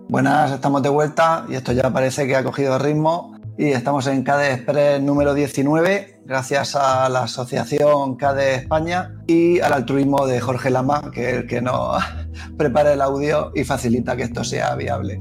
Buenas, estamos de vuelta y esto ya parece que ha cogido ritmo y estamos en KDE Express número 19 gracias a la asociación KDE España y al altruismo de Jorge Lama, que es el que nos prepara el audio y facilita que esto sea viable.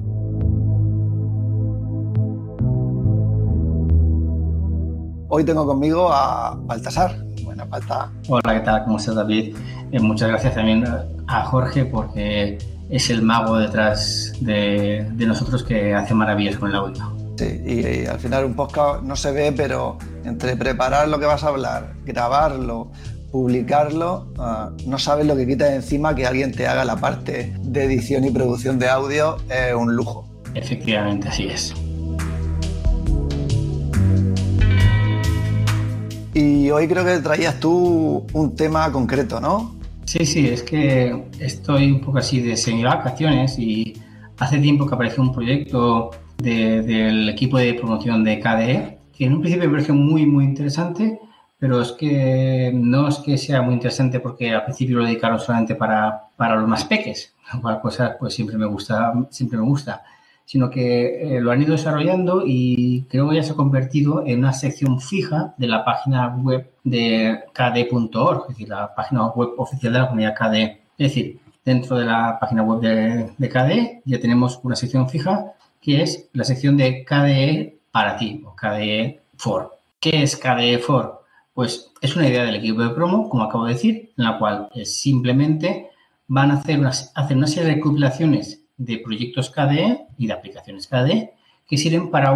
Hoy tengo conmigo a Baltasar. Buenas, Baltasar. Hola, ¿qué tal? ¿Cómo estás, David? Muchas gracias también a Jorge porque es el mago detrás de nosotros que hace maravillas con el audio. Sí, y al final un podcast no se ve, pero entre preparar lo que vas a hablar, grabarlo, publicarlo, no sabes lo que quita de encima que alguien te haga la parte de edición y producción de audio, es un lujo. Efectivamente, así es. Y hoy creo que traías tú un tema concreto, ¿no? Sí, es que estoy un poco así de semi-vacaciones y hace tiempo que apareció un proyecto del equipo de promoción de KDE que en un principio me pareció muy interesante, pero es que no es que sea muy interesante porque al principio lo dedicaron solamente para los más peques, para cosas pues siempre me gusta, sino que lo han ido desarrollando y creo que ya se ha convertido en una sección fija de la página web de KDE.org, es decir, la página web oficial de la comunidad KDE. Es decir, dentro de la página web de KDE ya tenemos una sección fija que es la sección de KDE para ti o KDE for. ¿Qué es KDE for? Pues es una idea del equipo de promo, como acabo de decir, en la cual simplemente van a hacer una serie de compilaciones de proyectos KDE y de aplicaciones KDE que sirven para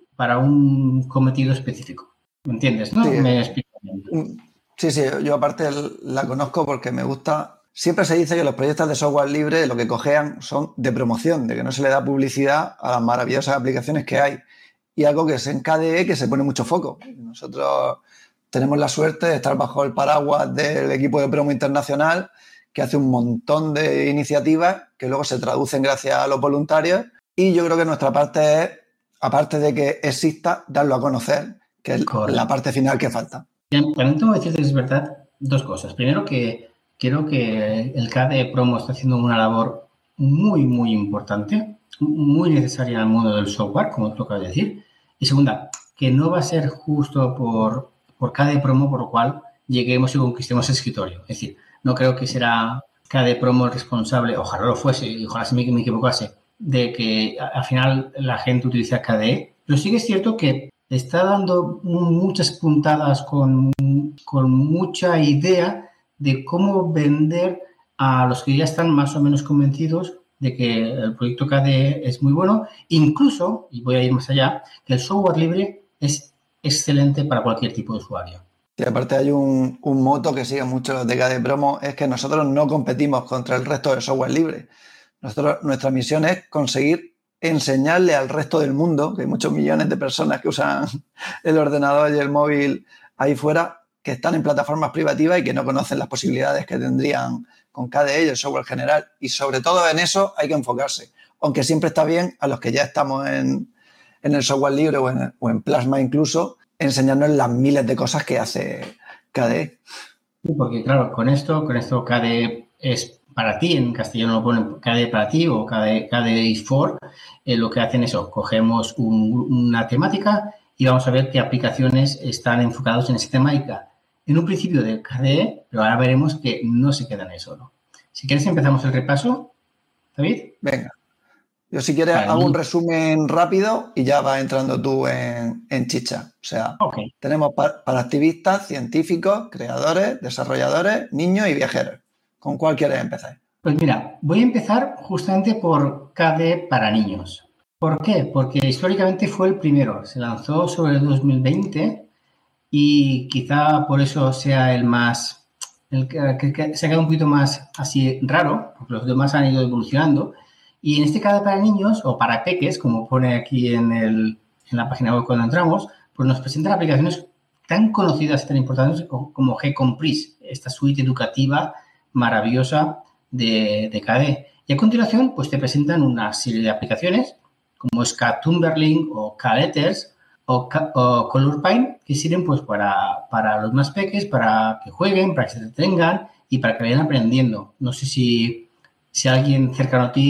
un cometido específico. ¿Me entiendes, no? Sí, ¿Me explico bien? Sí, yo aparte la conozco porque me gusta. Siempre se dice que los proyectos de software libre lo que cojean son de promoción, de que no se le da publicidad a las maravillosas aplicaciones que hay. Y algo que es en KDE que se pone mucho foco. Nosotros tenemos la suerte de estar bajo el paraguas del equipo de promo internacional que hace un montón de iniciativas que luego se traducen gracias a los voluntarios y yo creo que nuestra parte es, aparte de que exista, darlo a conocer, que es la parte final que falta. También tengo que decirte que es verdad dos cosas. Primero, que creo que el KDE Promo está haciendo una labor muy importante, muy necesaria en el mundo del software, como tú acabas de decir. Y segunda, que no va a ser justo por KDE Promo por lo cual lleguemos y conquistemos el escritorio. Es decir, no creo que será KDE Promo el responsable, ojalá lo fuese, y ojalá se me equivocase, de que al final la gente utilice KDE. Pero sí que es cierto que está dando muchas puntadas con mucha idea de cómo vender a los que ya están más o menos convencidos de que el proyecto KDE es muy bueno. Incluso, y voy a ir más allá, que el software libre es excelente para cualquier tipo de usuario. Y aparte hay un moto que sigue mucho los de KDE Promo, es que nosotros no competimos contra el resto del software libre. Nuestra misión es conseguir enseñarle al resto del mundo, que hay muchos millones de personas que usan el ordenador y el móvil ahí fuera, que están en plataformas privativas y que no conocen las posibilidades que tendrían con KDE y el software general. Y sobre todo en eso hay que enfocarse. Aunque siempre está bien a los que ya estamos en el software libre o en Plasma incluso, enseñarnos las miles de cosas que hace KDE. Sí, porque claro, con esto KDE es para ti, en castellano lo ponen KDE para ti o KDE is for, lo que hacen es eso, cogemos una temática y vamos a ver qué aplicaciones están enfocadas en esa temática. En un principio de KDE, pero ahora veremos que no se queda en eso, ¿no? Si quieres empezamos el repaso, David. Venga. Yo si quieres hago un resumen rápido y ya vas entrando tú en chicha. O sea, tenemos para activistas, científicos, creadores, desarrolladores, niños y viajeros. ¿Con cuál quieres empezar? Pues mira, voy a empezar justamente por KDE para niños. ¿Por qué? Porque históricamente fue el primero. Se lanzó sobre el 2020 y quizá por eso sea el que se ha quedado un poquito más así raro, porque los demás han ido evolucionando. Y en este KDE para niños, o para peques, como pone aquí en la página web cuando entramos, pues nos presentan aplicaciones tan conocidas, tan importantes como gComprise, esta suite educativa maravillosa de KDE. Y a continuación, pues te presentan una serie de aplicaciones como es KTumberling o KLetters o ColorPine, que sirven pues para los más peques, para que jueguen, para que se entretengan y para que vayan aprendiendo. No sé si alguien cercano a ti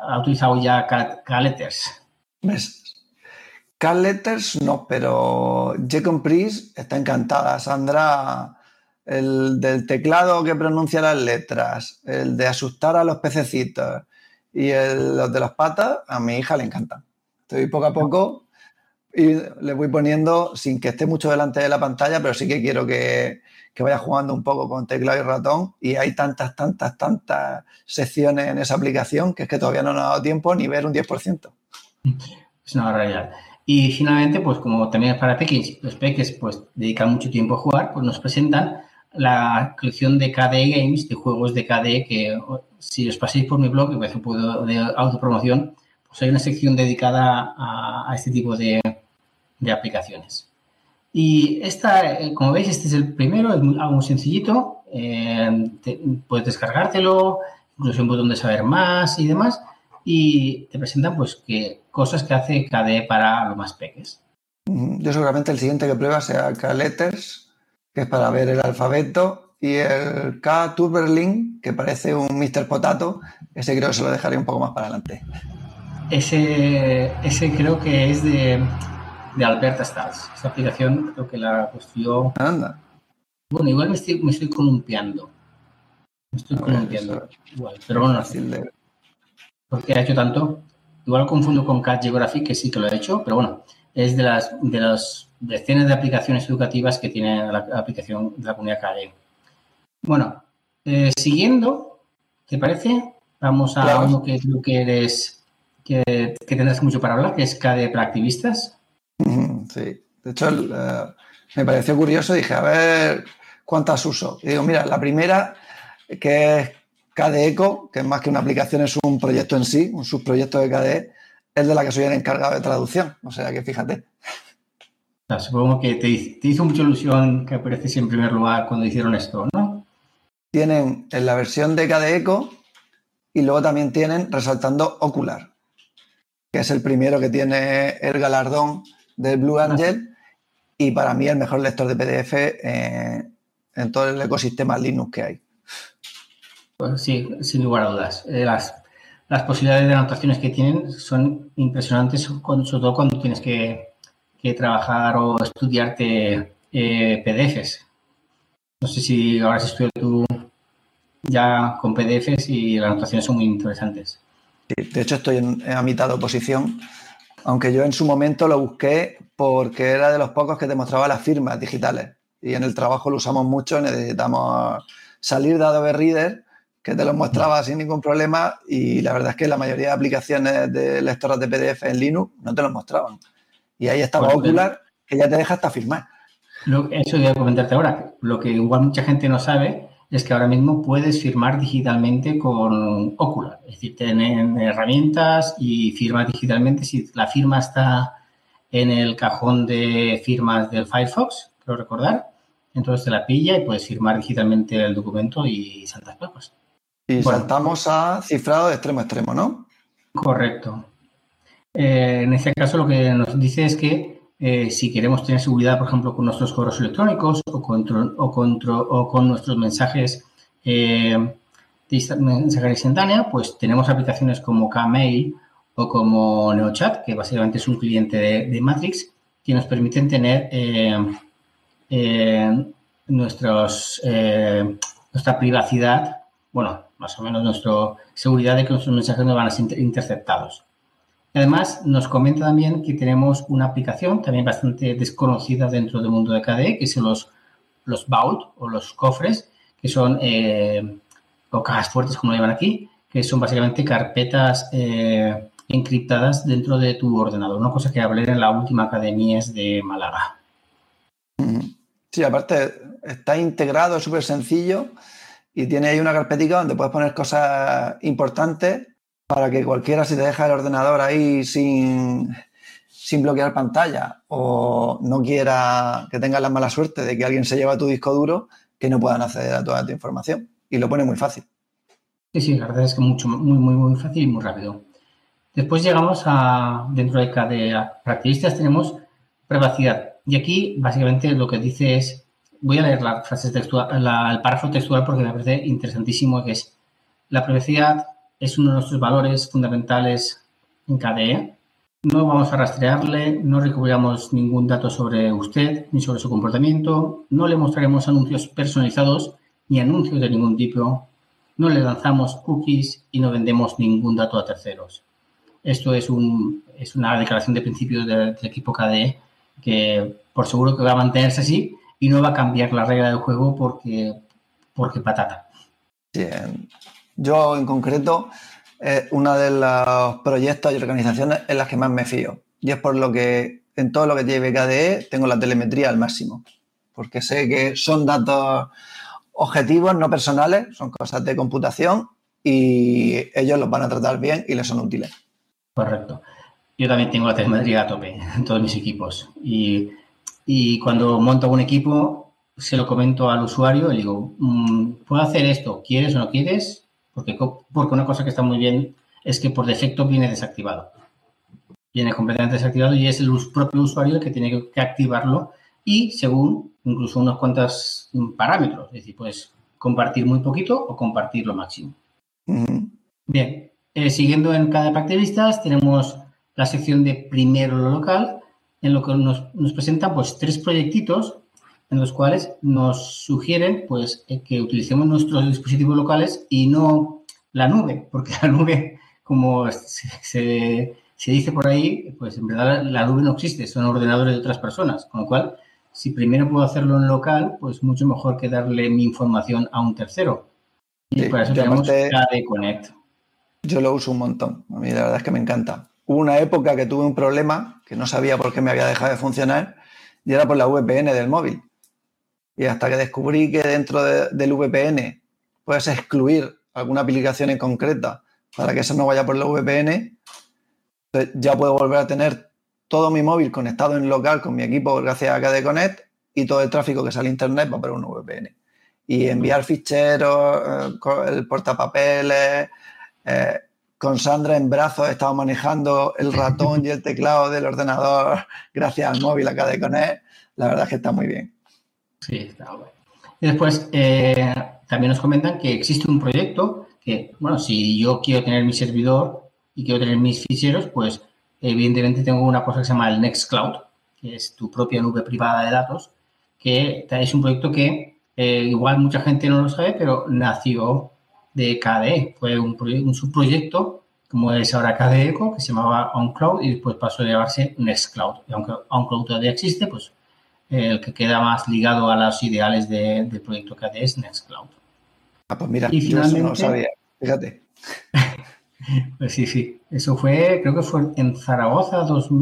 ha utilizado ya Cat-Letters. ¿Ves? Cat Letters no, pero Jecompris está encantada. Sandra, el del teclado que pronuncia las letras, el de asustar a los pececitos y los de las patas, a mi hija le encantan. Estoy poco a poco y le voy poniendo sin que esté mucho delante de la pantalla, pero sí que quiero que vaya jugando un poco con teclado y ratón, y hay tantas secciones en esa aplicación que es que todavía no nos ha dado tiempo ni ver un 10%. Es una barbaridad. Y finalmente, pues como también es para peques, los peques pues dedican mucho tiempo a jugar, pues nos presentan la colección de KDE Games, de juegos de KDE, que si os paséis por mi blog, que parece un poco de autopromoción, pues hay una sección dedicada a este tipo de aplicaciones. Y esta, como veis, este es el primero, es algo muy sencillito, puedes descargártelo, incluso un botón de saber más y demás, y te presentan pues cosas que hace KDE para los más peques. Yo seguramente el siguiente que prueba sea K-Letters, que es para ver el alfabeto, y el K-Turberling, que parece un Mr. Potato, ese creo que se lo dejaré un poco más para adelante. Ese creo que es de Alberta Stars. Esa aplicación creo que la construyó... Anda. Bueno, igual me estoy columpiando. Igual, pero bueno, porque ha hecho tanto. Igual lo confundo con Cat Geography, que sí que lo ha hecho, pero bueno, es de las decenas de aplicaciones educativas que tiene la aplicación de la comunidad KDE. Bueno, siguiendo, ¿te parece? Vamos a uno que creo que eres, que tendrás mucho para hablar, que es KDE para activistas. Sí, de hecho me pareció curioso, dije, a ver cuántas uso. Y digo, mira, la primera, que es KDE Eco, que es más que una aplicación, es un proyecto en sí, un subproyecto de KDE, es de la que soy el encargado de traducción. O sea que fíjate. Supongo que te hizo mucha ilusión que apareciese en primer lugar cuando hicieron esto, ¿no? Tienen en la versión de KDE Eco y luego también tienen resaltando Ocular, que es el primero que tiene el galardón del Blue Angel y para mí el mejor lector de PDF en todo el ecosistema Linux que hay. Pues sí, sin lugar a dudas. Las posibilidades de anotaciones que tienen son impresionantes, sobre todo cuando tienes que trabajar o estudiarte PDFs. No sé si ahora has estudiado tú ya con PDFs y las anotaciones son muy interesantes. Sí, de hecho estoy a mitad de oposición, aunque yo en su momento lo busqué porque era de los pocos que te mostraba las firmas digitales y en el trabajo lo usamos mucho, necesitamos salir de Adobe Reader, que te lo mostraba sin ningún problema, y la verdad es que la mayoría de aplicaciones de lectoras de PDF en Linux no te los mostraban. Y ahí estaba Ocular, que ya te deja hasta firmar. Eso voy a comentarte ahora. Lo que igual mucha gente no sabe es que ahora mismo puedes firmar digitalmente con Ocular. Es decir, tienen herramientas y firmas digitalmente. Si la firma está en el cajón de firmas del Firefox, creo recordar, entonces te la pilla y puedes firmar digitalmente el documento y saltas papas. Y saltamos a cifrado de extremo a extremo, ¿no? Correcto. En este caso lo que nos dice es que si queremos tener seguridad, por ejemplo, con nuestros correos electrónicos o con nuestros mensajes de mensajería instantánea, pues tenemos aplicaciones como Kmail o como NeoChat, que básicamente es un cliente de Matrix, que nos permiten tener nuestra privacidad, bueno, más o menos nuestra seguridad de que nuestros mensajes no van a ser interceptados. Además, nos comenta también que tenemos una aplicación también bastante desconocida dentro del mundo de KDE, que son los Vault o los cofres, que son, o cajas fuertes, como lo llaman aquí, que son básicamente carpetas encriptadas dentro de tu ordenador. Una cosa que hablé en la última Academia de Málaga. Sí, aparte está integrado, es súper sencillo y tiene ahí una carpetica donde puedes poner cosas importantes para que cualquiera, si te deja el ordenador ahí sin bloquear pantalla o no quiera que tengas la mala suerte de que alguien se lleva tu disco duro, que no puedan acceder a toda tu información. Y lo pone muy fácil. Sí, la verdad es que muy fácil y muy rápido. Después llegamos dentro de KDE Activistas tenemos privacidad. Y aquí, básicamente, lo que dice es, voy a leer la frase textual, el párrafo textual porque me parece interesantísimo, que es la privacidad es uno de nuestros valores fundamentales en KDE. No vamos a rastrearle, no recopilamos ningún dato sobre usted ni sobre su comportamiento, no le mostraremos anuncios personalizados ni anuncios de ningún tipo, no le lanzamos cookies y no vendemos ningún dato a terceros. Esto es una declaración de principios del equipo KDE que por seguro que va a mantenerse así y no va a cambiar la regla del juego porque patata. Bien. Yo, en concreto, uno de los proyectos y organizaciones en las que más me fío. Y es por lo que en todo lo que lleve KDE tengo la telemetría al máximo. Porque sé que son datos objetivos, no personales, son cosas de computación y ellos los van a tratar bien y les son útiles. Correcto. Yo también tengo la telemetría a tope en todos mis equipos. Y cuando monto un equipo, se lo comento al usuario y le digo, ¿puedo hacer esto? ¿Quieres o no quieres? Porque una cosa que está muy bien es que por defecto viene desactivado. Viene completamente desactivado y es el propio usuario el que tiene que activarlo y según incluso unos cuantos parámetros. Es decir, puedes compartir muy poquito o compartir lo máximo. Uh-huh. Bien, siguiendo en cada pack de listas tenemos la sección de primero lo local, en lo que nos presentan pues 3 proyectitos en los cuales nos sugieren pues que utilicemos nuestros dispositivos locales y no la nube, porque la nube, como se dice por ahí, pues en verdad la nube no existe, son ordenadores de otras personas, con lo cual si primero puedo hacerlo en local, pues mucho mejor que darle mi información a un tercero. Y Sí, para eso tenemos KDE Connect. Yo lo uso un montón. A mí la verdad es que me encanta. Hubo una época que tuve un problema que no sabía por qué me había dejado de funcionar y era por la VPN del móvil. Y hasta que descubrí que dentro del VPN puedes excluir alguna aplicación en concreta para que eso no vaya por la VPN, pues ya puedo volver a tener todo mi móvil conectado en local con mi equipo gracias a KDE Connect y todo el tráfico que sale a internet va por un VPN. Y enviar ficheros, el portapapeles... con Sandra en brazos he estado manejando el ratón y el teclado del ordenador gracias al móvil a KDE Connect. La verdad es que está muy bien. Sí, está bueno. Y después también nos comentan que existe un proyecto que, bueno, si yo quiero tener mi servidor y quiero tener mis ficheros, pues evidentemente tengo una cosa que se llama el Nextcloud, que es tu propia nube privada de datos, que es un proyecto que igual mucha gente no lo sabe, pero nació de KDE. Fue un subproyecto, como es ahora KDE Eco, que se llamaba OnCloud y después pasó a llamarse Nextcloud. Y aunque OnCloud todavía existe, pues el que queda más ligado a los ideales del proyecto KDE es Nextcloud. Ah, pues mira, y yo finalmente, eso no lo sabía. Fíjate. Pues sí. Eso creo que fue en Zaragoza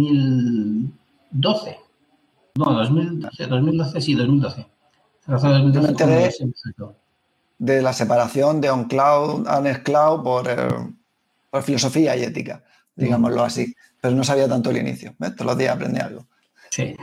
2012. No, 2012, sí, 2012. Zaragoza 2012. Yo me enteré de la separación de OnCloud a Nextcloud por filosofía y ética, digámoslo así. Pero no sabía tanto el inicio. Todos los días aprendí algo. Sí.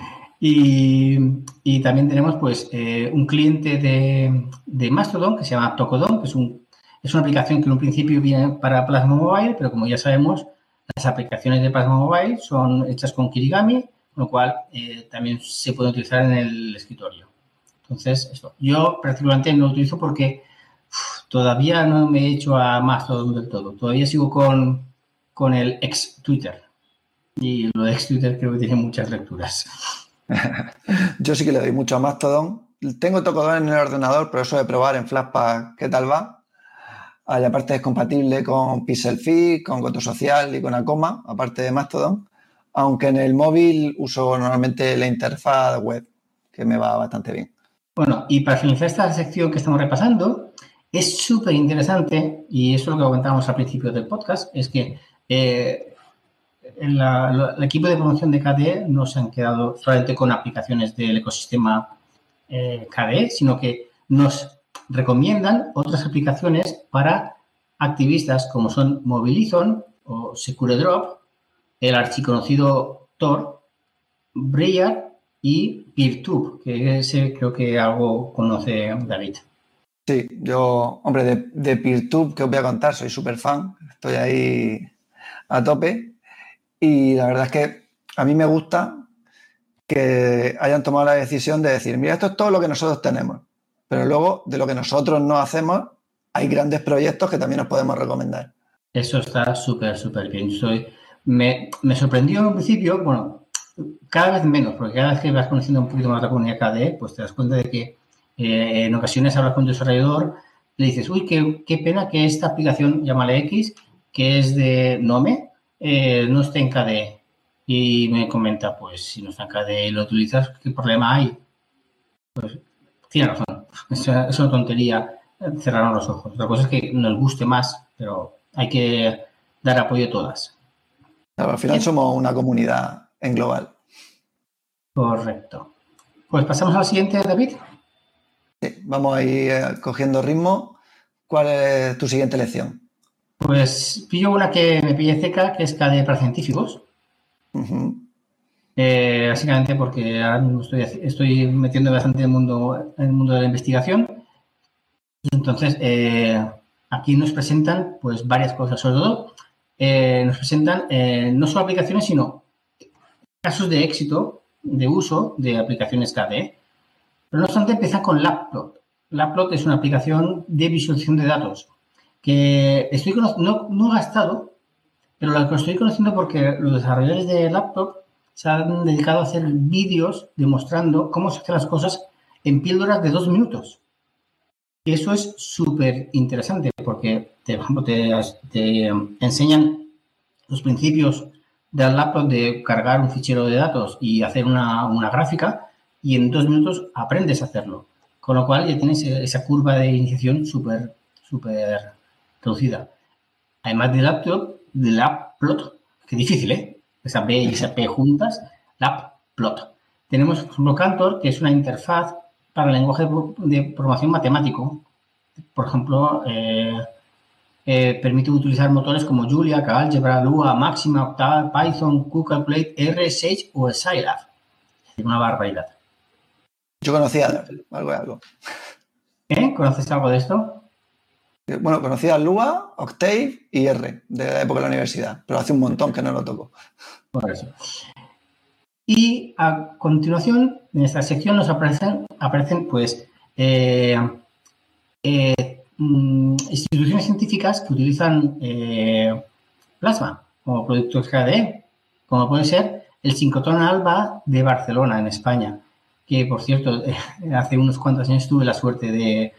Y también tenemos pues un cliente de Mastodon que se llama Tocodon, que es una aplicación que en un principio viene para Plasma Mobile, pero como ya sabemos, las aplicaciones de Plasma Mobile son hechas con Kirigami, con lo cual también se puede utilizar en el escritorio. Entonces, esto. Yo particularmente no lo utilizo porque todavía no me he hecho a Mastodon del todo. Todavía sigo con el ex Twitter. Y lo de ex Twitter creo que tiene muchas lecturas. Yo sí que le doy mucho a Mastodon. Tengo Tocodon en el ordenador, pero eso de probar en Flashpack qué tal va. Y aparte es compatible con Pixelfig, con Goto Social y con Acoma, aparte de Mastodon. Aunque en el móvil uso normalmente la interfaz web, que me va bastante bien. Bueno, y para finalizar esta sección que estamos repasando, es súper interesante, y eso es lo que comentábamos al principio del podcast, es que el equipo de promoción de KDE no se han quedado solamente con aplicaciones del ecosistema KDE, sino que nos recomiendan otras aplicaciones para activistas como son Mobilizon o SecureDrop, el archiconocido Tor, Breyer y Peertube, que ese creo que algo conoce David. Sí, yo, hombre, de Peertube, que os voy a contar, soy súper fan, estoy ahí a tope. Y la verdad es que a mí me gusta que hayan tomado la decisión de decir, mira, esto es todo lo que nosotros tenemos, pero luego de lo que nosotros no hacemos hay grandes proyectos que también nos podemos recomendar. Eso está súper bien. Me sorprendió en principio, bueno, cada vez menos, porque cada vez que vas conociendo un poquito más la comunidad KDE, pues te das cuenta de que en ocasiones hablas con tu desarrollador, le dices, uy, qué pena que esta aplicación, llámale X, que es de Nome, no esté en KDE. Y me comenta, pues si no está en KDE y lo utilizas, ¿qué problema hay? Pues tiene razón, es una tontería cerrarnos los ojos. La cosa es que nos guste más, pero hay que dar apoyo a todas. Claro, al final Bien. somos una comunidad en global. Correcto. Pues pasamos al siguiente, David. Sí, vamos a ir cogiendo ritmo. ¿Cuál es tu siguiente lección? Pues pillo una que me pille cerca, que es KDE para científicos. Básicamente porque ahora mismo estoy metiendo bastante en el mundo de la investigación. Entonces, aquí nos presentan pues varias cosas. Sobre todo, nos presentan no solo aplicaciones, sino casos de éxito, de uso de aplicaciones KDE. Pero no obstante, empieza con Labplot. Labplot es una aplicación de visualización de datos que no he gastado, pero la que estoy conociendo porque los desarrolladores de Labplot se han dedicado a hacer vídeos demostrando cómo se hacen las cosas en píldoras de 2 minutos. Y eso es súper interesante porque, por ejemplo, te enseñan los principios del Labplot de cargar un fichero de datos y hacer una gráfica, y en 2 minutos aprendes a hacerlo. Con lo cual ya tienes esa curva de iniciación súper reducida. Además de Labplot, que difícil, ¿eh? Esa B y esa P juntas, Labplot. Tenemos, por ejemplo, Cantor, que es una interfaz para el lenguaje de programación matemático. Por ejemplo, permite utilizar motores como Julia, Algebra, Lua, Maxima, Octave, Python, QCalculate, R, Sage o Scilab. Es una barbaridad. Yo conocía algo. ¿Conoces algo de esto? Bueno, conocía Lua, Octave y R de la época de la universidad, pero hace un montón que no lo toco. Por eso. Y a continuación, en esta sección nos aparecen pues, instituciones científicas que utilizan Plasma como productos KDE, como puede ser el Sincrotrón Alba de Barcelona, en España, que, por cierto, hace unos cuantos años tuve la suerte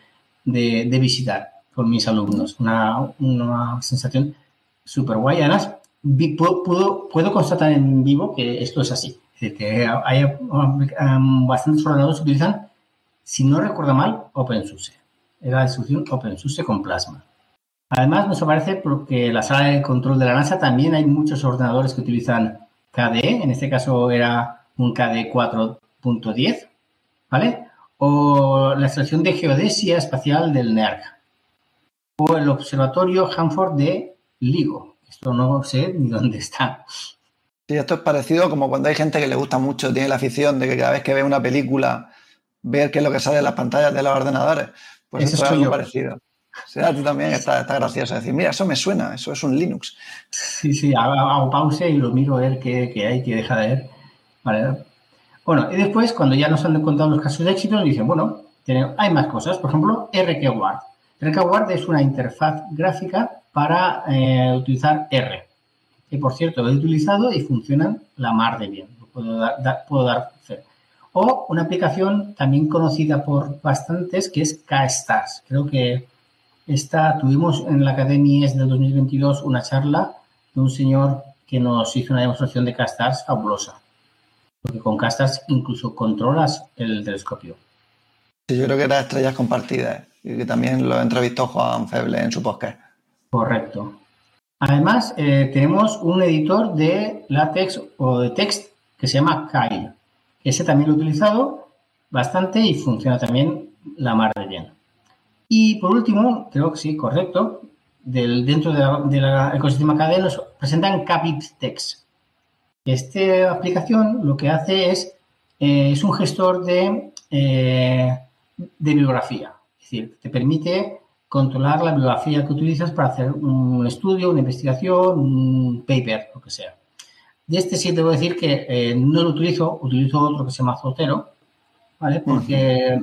de visitar con mis alumnos. Una sensación súper guay. Además, puedo constatar en vivo que esto es así. Es decir, que hay bastantes ordenadores que utilizan, si no recuerdo mal, OpenSUSE. Era la distribución OpenSUSE con Plasma. Además, nos aparece porque la sala de control de la NASA también hay muchos ordenadores que utilizan KDE. En este caso era un KDE 4.10, ¿vale? O la estación de geodesia espacial del NERC. O el observatorio Hanford de LIGO. Esto no sé ni dónde está. Sí, esto es parecido como cuando hay gente que le gusta mucho, tiene la afición de que cada vez que ve una película, ver qué es lo que sale en las pantallas de los ordenadores. Pues Eso esto es algo yo. parecido. O sea, tú también está gracioso decir, mira, eso me suena, eso es un Linux. Sí, hago pausa y lo miro a ver qué hay, qué deja de ver. Vale. Bueno, y después, cuando ya nos han contado los casos de éxito, nos dicen, bueno, hay más cosas. Por ejemplo, RQWARD. RQWARD es una interfaz gráfica para utilizar R. Que, por cierto, lo he utilizado y funcionan la mar de bien. Puedo dar fe. O una aplicación también conocida por bastantes, que es KStars. Creo que tuvimos en la Academia del 2022 una charla de un señor que nos hizo una demostración de KStars fabulosa. Porque con KStars incluso controlas el telescopio. Sí, yo creo que era Estrellas Compartidas y que también lo entrevistó Juan Feble en su podcast. Correcto. Además, tenemos un editor de látex o de text que se llama Kyle. Ese también lo he utilizado bastante y funciona también la mar de bien. Y por último, creo que sí, correcto, dentro de la ecosistema KDE nos presentan KBibTeX. Esta aplicación lo que hace es un gestor de bibliografía. Es decir, te permite controlar la bibliografía que utilizas para hacer un estudio, una investigación, un paper, lo que sea. De este sí te voy a decir que no lo utilizo otro que se llama Zotero, ¿vale? Porque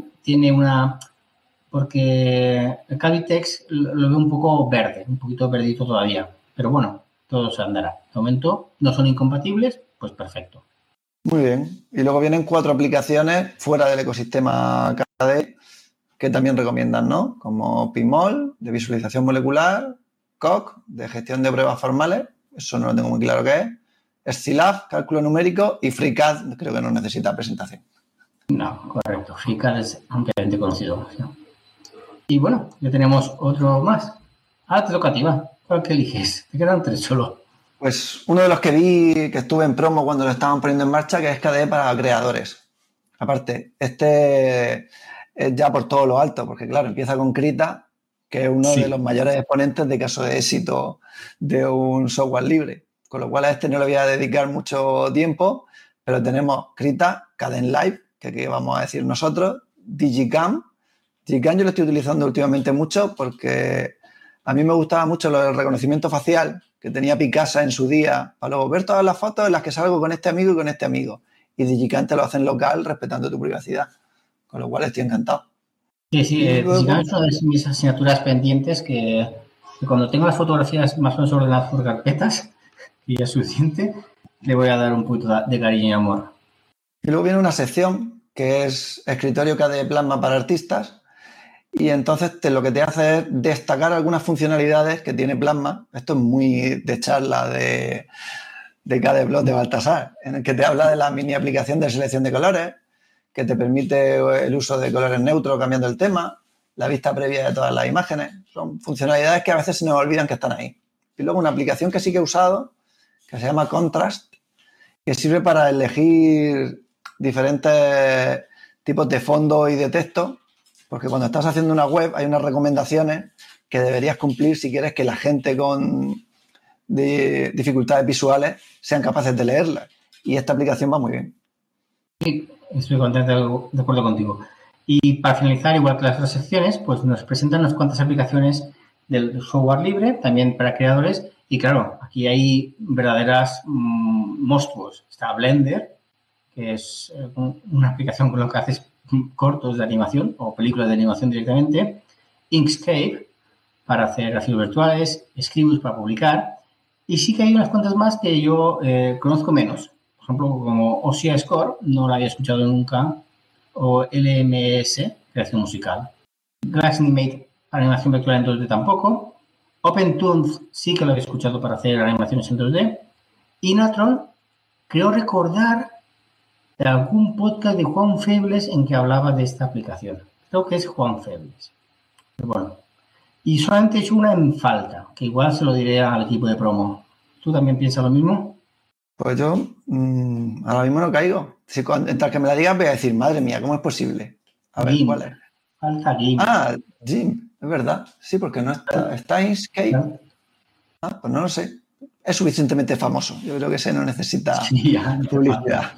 porque el KBibTeX lo veo un poco verde, un poquito verdito todavía. Pero bueno, todo se andará. De momento no son incompatibles, pues perfecto. Muy bien. Y luego vienen 4 aplicaciones fuera del ecosistema KDE que también recomiendan, ¿no? Como PIMOL, de visualización molecular, COC, de gestión de pruebas formales, eso no lo tengo muy claro qué es, Scilab, cálculo numérico, y FreeCAD, creo que no necesita presentación. No, correcto. FreeCAD es ampliamente conocido. ¿Sí? Y bueno, ya tenemos otro más. Ahora te toca a ti, va. ¿Cuál que eliges? Te quedan 3 solo. Pues uno de los que vi que estuve en promo cuando lo estaban poniendo en marcha, que es KDE para creadores. Aparte, este es ya por todo lo alto, porque claro, empieza con Krita, que es uno de los mayores exponentes de caso de éxito de un software libre. Con lo cual a este no le voy a dedicar mucho tiempo, pero tenemos Krita, Kdenlive, que aquí vamos a decir nosotros, Digicam. Digicam yo lo estoy utilizando últimamente mucho porque a mí me gustaba mucho el reconocimiento facial que tenía Picasa en su día, para luego ver todas las fotos en las que salgo con este amigo y con este amigo. Y Digicam te lo hacen local respetando tu privacidad, con lo cual estoy encantado. Sí, Digicam es una de mis asignaturas pendientes que cuando tengo las fotografías más o menos ordenadas por carpetas, y ya es suficiente, le voy a dar un poquito de cariño y amor. Y luego viene una sección que es escritorio KDE Plasma para artistas, y entonces lo que te hace es destacar algunas funcionalidades que tiene Plasma. Esto es muy de charla de KDE Blog de Baltasar, en el que te habla de la mini aplicación de selección de colores, que te permite el uso de colores neutros cambiando el tema, la vista previa de todas las imágenes. Son funcionalidades que a veces se nos olvidan que están ahí. Y luego una aplicación que sí que he usado, que se llama Contrast, que sirve para elegir diferentes tipos de fondo y de texto, porque cuando estás haciendo una web hay unas recomendaciones que deberías cumplir si quieres que la gente con dificultades visuales sean capaces de leerlas. Y esta aplicación va muy bien. Sí, estoy contento, de acuerdo contigo. Y para finalizar, igual que las otras secciones, pues nos presentan unas cuantas aplicaciones del software libre, también para creadores. Y claro, aquí hay verdaderas monstruos. Está Blender, que es una aplicación con lo que haces cortos de animación o películas de animación directamente. Inkscape, para hacer gráficos virtuales. Scribus, para publicar. Y sí que hay unas cuantas más que yo conozco menos. Por ejemplo, como Ossia Score, no la había escuchado nunca, o LMS, creación musical. Glassnimate, animación virtual en 2D tampoco. OpenToonz sí que lo había escuchado para hacer animaciones en 2D. Y Natron, creo recordar de algún podcast de Juan Febles en que hablaba de esta aplicación. Creo que es Juan Febles. Pero bueno. Y solamente he hecho una en falta, que igual se lo diré al equipo de promo. ¿Tú también piensas lo mismo? Pues yo ahora mismo no caigo. Si mientras que me la digas voy a decir, madre mía, ¿cómo es posible? A ver, GIMP. ¿cuál es? Falta GIMP. Ah, GIMP, es verdad. Sí, porque no está. ¿Está Inkscape? Ah, pues no lo sé. Es suficientemente famoso. Yo creo que ese no necesita publicidad.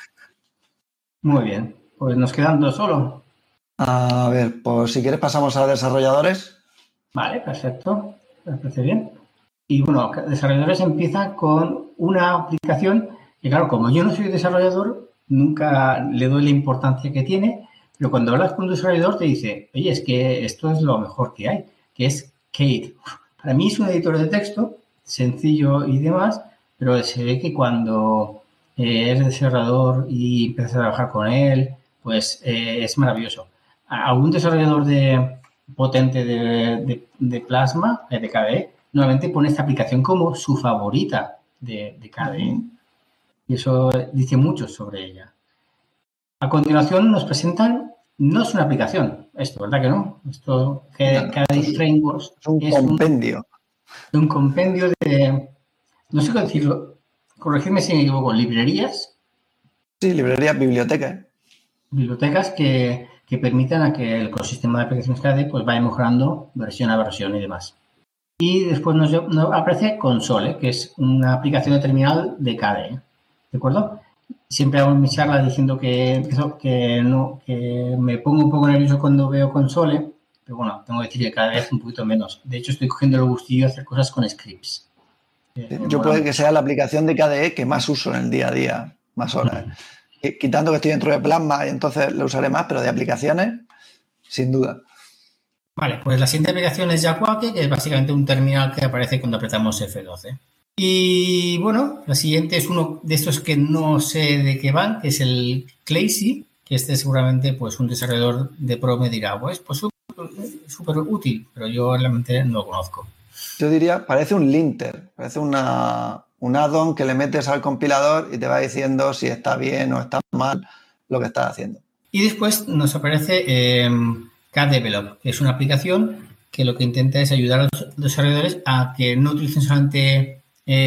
Muy bien. Pues nos quedan 2 solo. A ver, pues si quieres pasamos a desarrolladores. Vale, perfecto. Me parece bien. Y bueno, desarrolladores empieza con una aplicación que, claro, como yo no soy desarrollador, nunca le doy la importancia que tiene, pero cuando hablas con un desarrollador te dice, oye, es que esto es lo mejor que hay, que es Kate. Para mí es un editor de texto sencillo y demás, pero se ve que cuando eres desarrollador y empiezas a trabajar con él, pues es maravilloso. Algún desarrollador potente de Plasma, de KDE, nuevamente pone esta aplicación como su favorita de KDE. Y eso dice mucho sobre ella. A continuación nos presentan, no es una aplicación, esto, ¿verdad que no? Esto, KDE Frameworks es un compendio. Un compendio de, no sé cómo decirlo, corregidme si me equivoco, librerías. Sí, librerías, bibliotecas. Bibliotecas que permitan a que el ecosistema de aplicaciones KDE pues vaya mejorando versión a versión y demás. Y después nos aparece Console, que es una aplicación de terminal de KDE. ¿De acuerdo? Siempre hago mi charla diciendo que me pongo un poco nervioso cuando veo Console, pero bueno, tengo que decir que cada vez un poquito menos. De hecho, estoy cogiendo el gustillo de hacer cosas con scripts. Yo puede que sea la aplicación de KDE que más uso en el día a día, más horas. Quitando que estoy dentro de Plasma y entonces lo usaré más, pero de aplicaciones, sin duda. Vale, pues la siguiente aplicación es Yakuake, que es básicamente un terminal que aparece cuando apretamos F12. Y bueno, la siguiente es uno de estos que no sé de qué van, que es el Clazy, que este seguramente pues un desarrollador de pro me dirá, pues súper útil, pero yo realmente no lo conozco. Yo diría, parece un linter, parece un add-on que le metes al compilador y te va diciendo si está bien o está mal lo que estás haciendo. Y después nos aparece KDevelop, que es una aplicación que lo que intenta es ayudar a los desarrolladores a que no utilicen solamente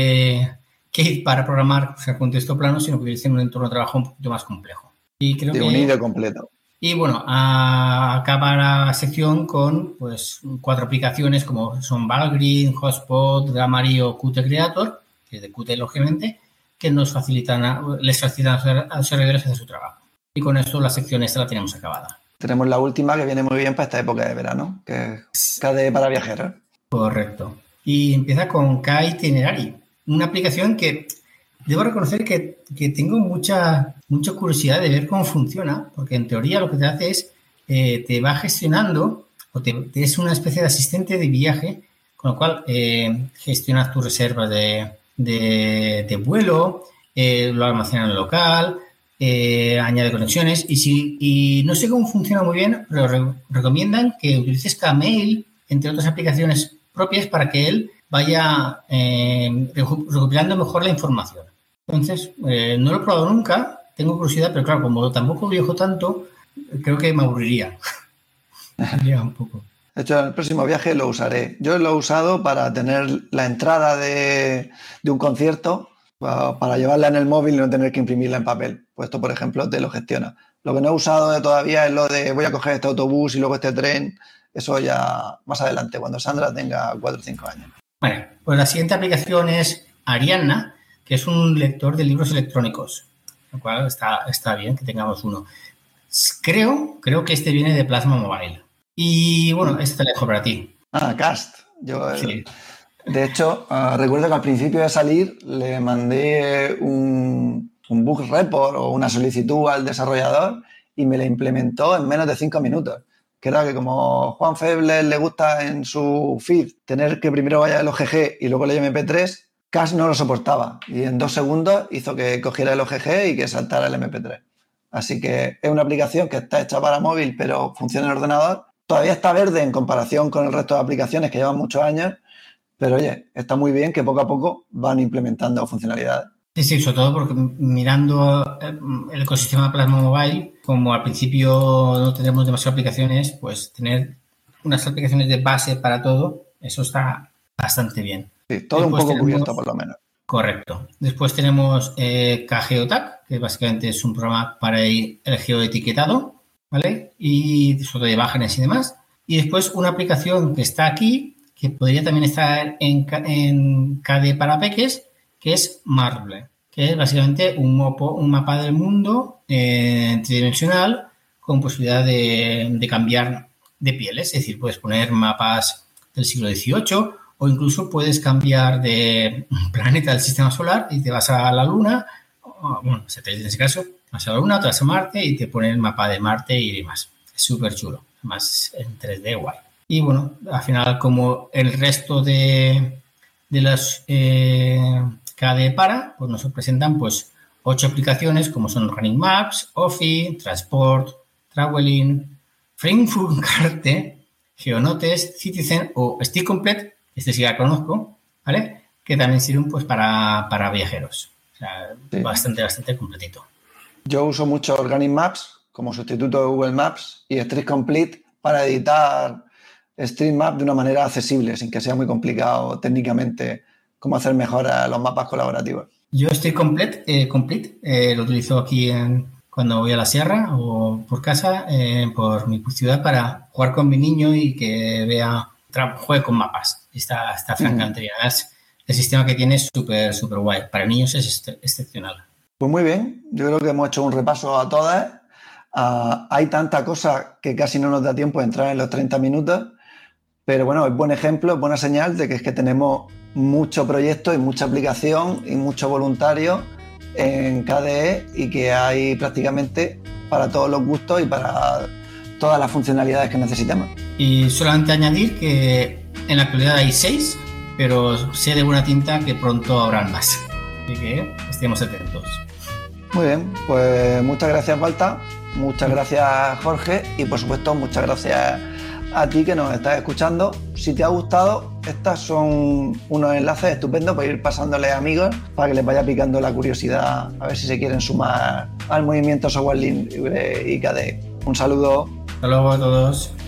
Kate para programar, o sea, con texto plano, sino que utilicen un entorno de trabajo un poquito más complejo. Y creo de unido completo. Y bueno, acaba la sección con pues 4 aplicaciones como son Valgrind, Hotspot, Xamarin o Qt Creator, que es de Qt lógicamente, que les facilitan a los desarrolladores hacer su trabajo. Y con esto la sección esta la tenemos acabada. Tenemos la última que viene muy bien para esta época de verano, que es KDE para viajeros. Correcto. Y empieza con K-Itinerary, una aplicación que debo reconocer que tengo mucha curiosidad de ver cómo funciona, porque en teoría lo que te hace es te va gestionando o te es una especie de asistente de viaje, con lo cual gestionas tus reservas de vuelo, lo almacena en local, añade conexiones y no sé cómo funciona muy bien, pero recomiendan que utilices Kmail, entre otras aplicaciones propias, para que él vaya recopilando mejor la información. Entonces, no lo he probado nunca, tengo curiosidad, pero claro, como tampoco viajo tanto, creo que me aburriría. Un poco. De hecho, en el próximo viaje lo usaré. Yo lo he usado para tener la entrada de un concierto, para llevarla en el móvil y no tener que imprimirla en papel. Pues esto, por ejemplo, te lo gestiona. Lo que no he usado todavía es lo de voy a coger este autobús y luego este tren. Eso ya más adelante, cuando Sandra tenga 4 o 5 años. Vale, pues la siguiente aplicación es Arianna, que es un lector de libros electrónicos, lo cual está bien que tengamos uno. Creo que este viene de Plasma Mobile. Y bueno, este te lo dejo para ti. Cast. Sí. De hecho, recuerdo que al principio de salir le mandé un bug report o una solicitud al desarrollador y me la implementó en menos de 5 minutos. Que era que como Juan Febles le gusta en su feed tener que primero vaya el OGG y luego el MP3, Cast no lo soportaba y en 2 segundos hizo que cogiera el OGG y que saltara el MP3. Así que es una aplicación que está hecha para móvil pero funciona en el ordenador. Todavía está verde en comparación con el resto de aplicaciones que llevan muchos años, pero oye, está muy bien que poco a poco van implementando funcionalidades. Sí, sobre todo porque mirando el ecosistema de Plasma Mobile, como al principio no tenemos demasiadas aplicaciones, pues tener unas aplicaciones de base para todo, eso está bastante bien. Sí, todo después un poco cubierto por lo menos. Correcto. Después tenemos KGeoTag, que básicamente es un programa para el geoetiquetado, ¿vale? Y sobre todo de imágenes y demás. Y después una aplicación que está aquí, que podría también estar en KDE para Peques, que es Marble, que es básicamente un mapa del mundo tridimensional con posibilidad de cambiar de pieles. Es decir, puedes poner mapas del siglo XVIII o incluso puedes cambiar de planeta del sistema solar y te vas a la Luna, bueno, en ese caso, vas a la Luna, te vas a Marte y te pone el mapa de Marte y demás. Es súper chulo, además en 3D guay. Y bueno, al final, como el resto de las KDE para, pues nos presentan pues 8 aplicaciones como son Running Maps, Offi, Transport, Traveling, Frankfurt-Carte, Geonotes, Citizen o Stick Complete, este sí la conozco, ¿vale? Que también sirven pues para viajeros. O sea, sí. Bastante completito. Yo uso mucho Organic Maps como sustituto de Google Maps y Street Complete para editar Street Map de una manera accesible, sin que sea muy complicado técnicamente cómo hacer mejor a los mapas colaborativos. Yo Street Complete lo utilizo aquí cuando voy a la sierra o por casa, por mi ciudad, para jugar con mi niño y que juegue con mapas. Está francamente bien. Además, el sistema que tiene es súper guay. Para niños es excepcional. Pues muy bien. Yo creo que hemos hecho un repaso a todas. Hay tanta cosa que casi no nos da tiempo de entrar en los 30 minutos. Pero bueno, es buen ejemplo, es buena señal de que es que tenemos mucho proyecto y mucha aplicación y mucho voluntario en KDE y que hay prácticamente para todos los gustos y para todas las funcionalidades que necesitemos. Y solamente añadir que en la actualidad hay 6, pero sé de buena tinta que pronto habrán más. Así que estemos atentos. Muy bien, pues muchas gracias, Balta. Muchas gracias, Jorge. Y por supuesto, muchas gracias a ti que nos estás escuchando. Si te ha gustado, estos son unos enlaces estupendos para ir pasándole a amigos para que les vaya picando la curiosidad a ver si se quieren sumar al movimiento Software Libre y KDE. Un saludo. Hasta luego a todos.